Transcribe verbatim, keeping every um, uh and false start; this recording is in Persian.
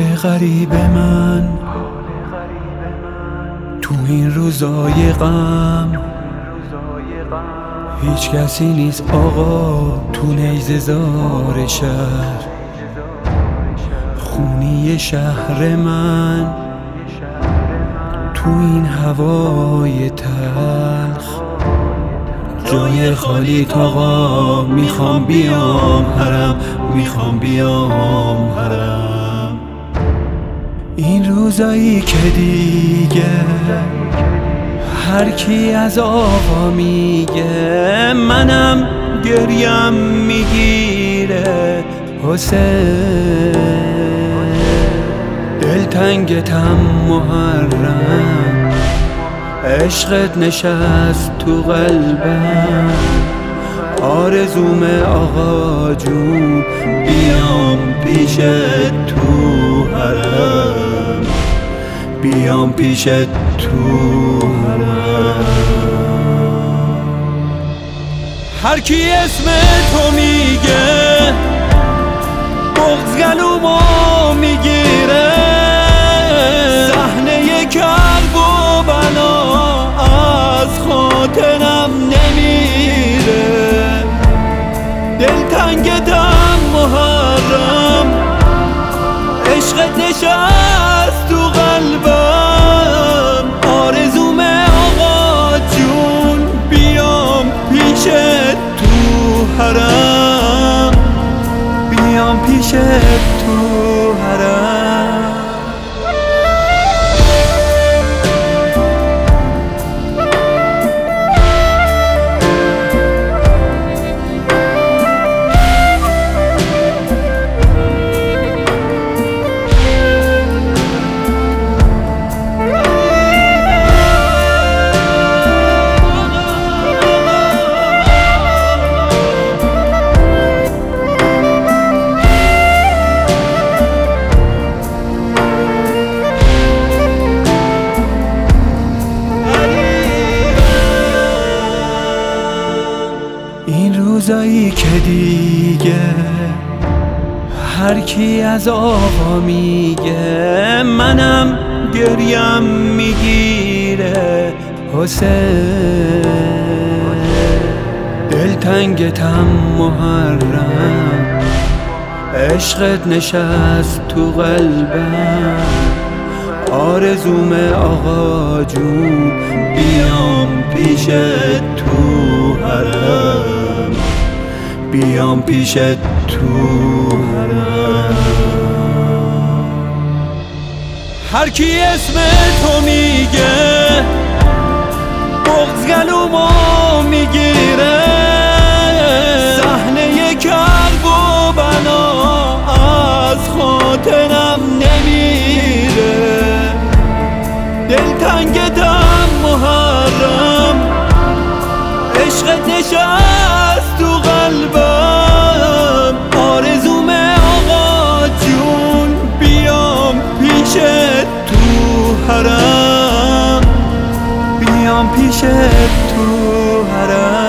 غریب من تو این روزای غم، هیچ کسی نیست آقا تو نیزه زار شهر. خونی شهر من تو این هوای تلخ، جای خالی آقا میخوام بیام حرم، میخوام بیام حرم. این روزایی که دیگه هر کی از آقا میگه منم گریم میگیره حسین. دلتنگتم محرم، عشقت نشست تو قلبم. آرزوم آقا جون بیام پیش تو حرم، بیام پیش تو حرم. هر کی اسم تو میگه بغض گلومو میگیره، صحنه کرب و بلا از خاطرم نمیره. دلتنگتم محرم، عشقت نشست تو قلبم. آرزوم آقا جون بیام پیش تو حرم، بیام پیش تو حرم. این روزایی که دیگه هر کی از آقا میگه منم گریم میگیره حسین. دلتنگتم محرم، عشقت نشست تو قلبم. آرزوم آقا جون بیام پیش تو حرم، بیام پیش تو حرم. هر کی اسم تو میگه بغض گلومو میگیره، صحنه کرب و بلا از خاطرم نمیره. دلتنگتم محرم، عشقت نشست تو قلبم. آرزوم آقا جون بیام پیش تو حرم، بیام پیش تو حرم.